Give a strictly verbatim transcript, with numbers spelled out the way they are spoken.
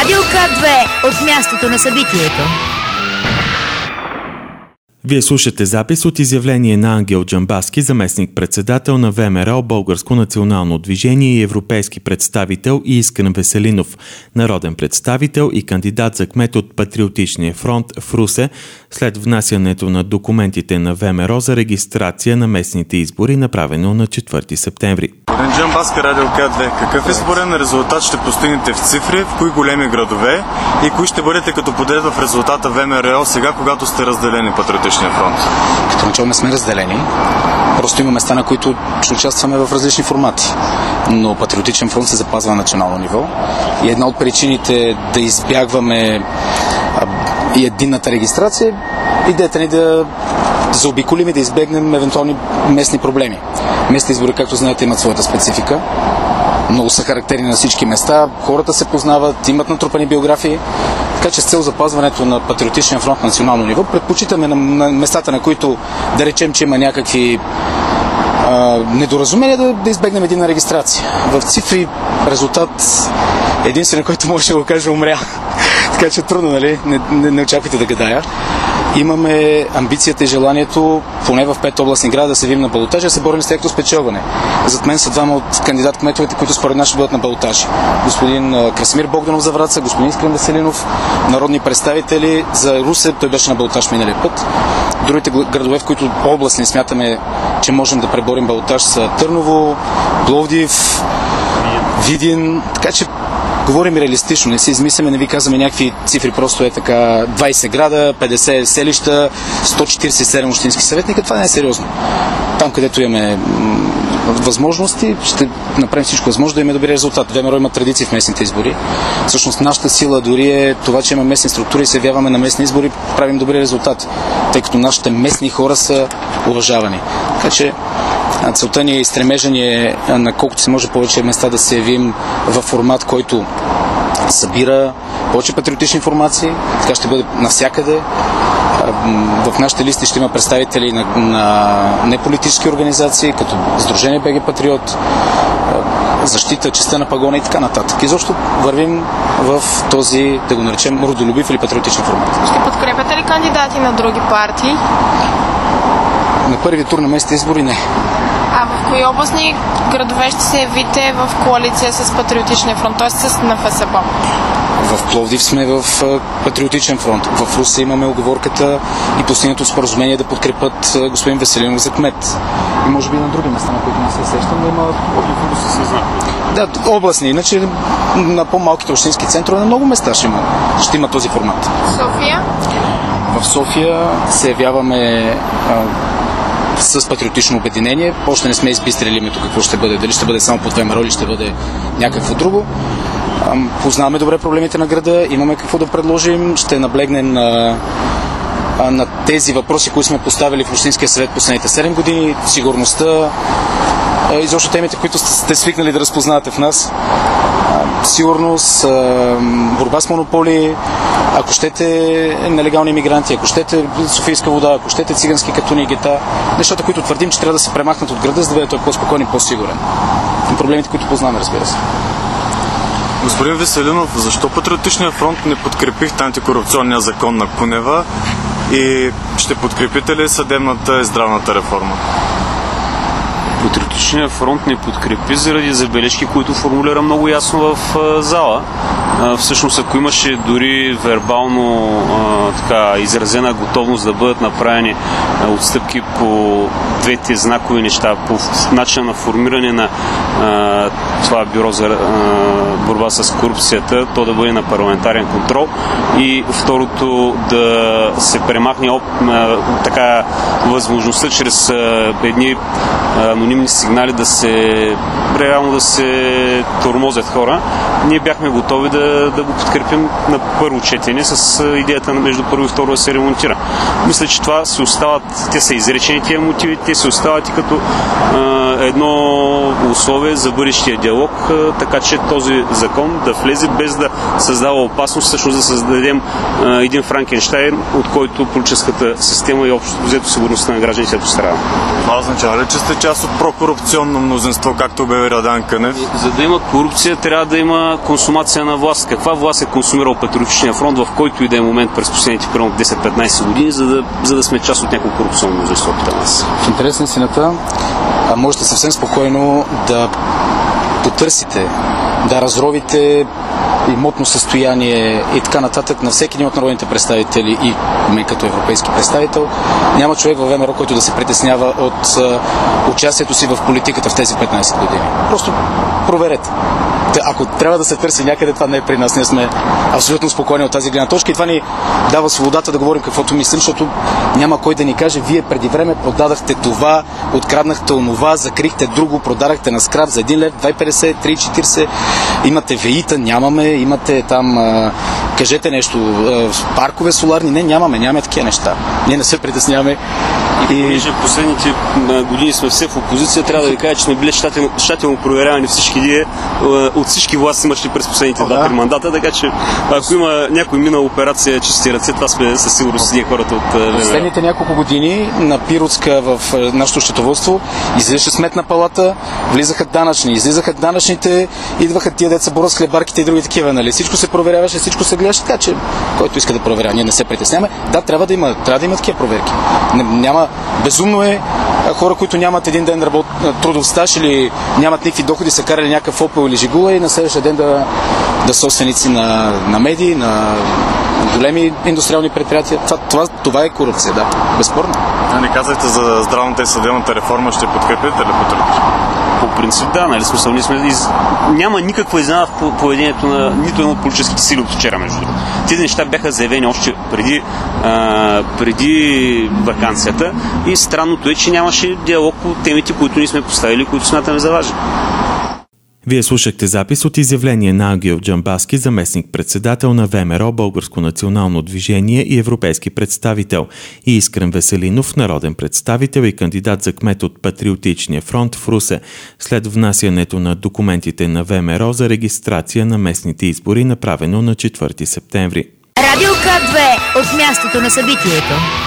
Радио К две от мястото на събитието. Вие слушате запис от изявление на Ангел Джамбазки, заместник-председател на ВМРО, Българско национално движение и европейски представител, и Искрен Веселинов, народен представител и кандидат за кмет от Патриотичния фронт в Русе, след внасянето на документите на ВМРО за регистрация на местните избори, направено на четвърти септември. Господин Джамбазки, Радио К две, какъв е спорен резултат ще постигнете в цифри, в кои големи градове и кои ще бъдете като подред в резултата ВМРО сега, когато сте разделени Патриотичния фронт? Като начало не сме разделени, просто има места, на които ще участваме в различни формати. Но Патриотичен фронт се запазва на национално ниво и една от причините да избягваме а, и единната регистрация, идеята ни да заобиколим и да избегнем евентуални местни проблеми. Местни избори, както знаете, имат своята специфика. Много са характерни на всички места, хората се познават, имат натрупани биографии. Така че с цел запазването на Патриотичния фронт на национално ниво, предпочитаме на, на местата, на които да речем, че има някакви а, недоразумения, да, да избегнем единна регистрация. В цифри резултат единствено, който може да го каже, умря. Така че трудно, нали? Не, не, не очаквайте да гадая. Имаме амбицията и желанието поне в пет областни града да се видим на балотажи, да се борим с тяхното спечелване. Зад мен са двама от кандидат-кметовете, които според нас ще бъдат на балотажи. Господин Красимир Богданов за Враца, господин Искрен Веселинов, народни представители за Русе, той беше на балотаж миналия път. Другите градове, в които областни смятаме, че можем да преборим балотаж, са Търново, Пловдив, Видин, така че говорим реалистично, не си измисляме, не ви казваме някакви цифри, просто е така двайсет града, петдесет селища, сто четирийсет и седем общински съветника, това не е сериозно. Там, където имаме възможности, ще направим всичко възможно да имаме добри резултат. ВМРО има традиции в местните избори. Всъщност нашата сила дори е това, че имаме местни структури и се явяваме на местни избори, правим добри резултати, тъй като нашите местни хора са уважавани. Така че целта ни и стремежа ни е на колкото се може повече места да се явим в формат, който събира повече патриотични информации. Така ще бъде навсякъде. В нашите листи ще има представители на, на неполитически организации, като Сдружение БГ Патриот, защита честта на пагона и така нататък. Изобщо вървим в този, да го наречем, родолюбив или патриотичен формат. Ще подкрепяте ли кандидати на други партии? На първи тур на местните избори не. А в кои областни градове ще се явите в коалиция с Патриотичния фронт, т.е. с НФСБ? В Пловдив сме в Патриотичен фронт. В Русе имаме уговорката и постигнато споразумение да подкрепят господин Веселинов за кмет. И може би на други места, на които не се сещам, да има да, областни. Иначе на по-малките общински центрове на много места ще има, ще има този формат. София? В София се явяваме а, с патриотично обединение. Още не сме избистрили името какво ще бъде. Дали ще бъде само по ВМРО или ще бъде някакво друго. А, познаваме добре проблемите на града, имаме какво да предложим. Ще наблегнем на, а, на тези въпроси, които сме поставили в Общинския съвет последните седем години. Сигурността, а, изобщо темите, които сте свикнали да разпознавате в нас. Сигурност, борба с монополи, ако щете нелегални мигранти, ако щете Софийска вода, ако щете цигански катуни и гета, нещата, които твърдим, че трябва да се премахнат от града, за да бъде той по-спокоен и по-сигурен. И проблемите, които познаваме, разбира се. Господин Веселинов, защо Патриотичния фронт не подкрепихте антикорупционния закон на Кунева и ще подкрепите ли съдебната и здравната реформа? Патриотичния фронт не подкрепи заради забележки, които формулира много ясно в а, зала. А, всъщност, ако имаше дори вербално а, така, изразена готовност да бъдат направени а, отстъпки по двете знакови неща, по начина на формиране на а, това бюро за а, борба с корупцията, то да бъде на парламентарен контрол и второто да се премахне оп, а, така, възможността чрез а, едни анонимни сигнали да се реално да се тормозят хора. Ние бяхме готови да, да го подкрепим на първо четене с идеята на между първо и второ да се ремонтира. Мисля, че това се остават, те са изречени тия мотиви, те се остават и като а, едно условие за бъдещия диалог, а, така че този закон да влезе без да създава опасност, всъщност да създадем а, един Франкенщайн, от който политическата система и общо взето сигурността на гражданите пострада. Това означава ли, че сте част от прокорупционно мнозинство, както обяви Радан Кънев. За да има корупция, трябва да има консумация на власт. Каква власт е консумирал Патриотичния фронт в който и да е момент през последните примерно десет-петнайсет години, за да, за да сме част от няколко корупционно мнозинство при нас? В интерес на истината, можете съвсем спокойно да потърсите, да разровите имотно състояние и така нататък на всеки един от народните представители и мен като европейски представител. Няма човек във ВМРО, който да се притеснява от а, участието си в политиката в тези петнайсет години. Просто проверете. Ако трябва да се търси някъде, това не е при нас. Ние сме абсолютно спокойни от тази гледна точка и това ни дава свободата да говорим каквото мислим, защото няма кой да ни каже: вие преди време продадахте това, откраднахте онова, закрихте друго, продадахте на скрап за един лев, два и петдесет, три и четирийсет, имате ВЕИ-та, нямаме, имате там, а, кажете нещо, а, паркове соларни, не, нямаме, нямаме такива неща. Ние не се притесняваме. И понеже в последните години сме все в опозиция, трябва да ви кажа, че сме били щателно, щателно проверявани всички ние от всички власти имащи през последните два-три мандата, така че ако има някой минал операция чисти ръце, това сме със сигурност ние хората от ВМРО. Последните няколко години на Пиротска в нашото счетоводство излизаше Сметна палата, влизаха данъчни, излизаха данъчните, идваха тия деца борят с хлебарките и други такива, нали? Всичко се проверяваше, всичко се гледаше, така че който иска да проверява, ние не се притесняваме. Да, трябва да има, трябва да има такива проверки. Няма, безумно е хора, които нямат един ден работ, трудов стаж или нямат никакви доходи, са карали някакъв Опел или Жигула и на следващия ден да, да собственици на, на медии, на големи индустриални предприятия. Това, това, това е корупция, да, безспорно. А не казахте за здравната и съдебната реформа, ще подкрепите ли Патриотични? По принцип да, нали смисъл, ние сме из... няма никаква изненада в поведението на нито едно от политическите сили от вчера, между другото. Тези неща бяха заявени още преди, а, преди ваканцията и странното е, че нямаше диалог по темите, които ние сме поставили, които смятаме за важни. Вие слушахте запис от изявление на Ангел Джамбазки, заместник-председател на ВМРО, Българско национално движение и европейски представител, и Искрен Веселинов, народен представител и кандидат за кмет от Патриотичния фронт в Русе, след внасянето на документите на ВМРО за регистрация на местните избори, направено на четвърти септември. Радио К две от мястото на събитието.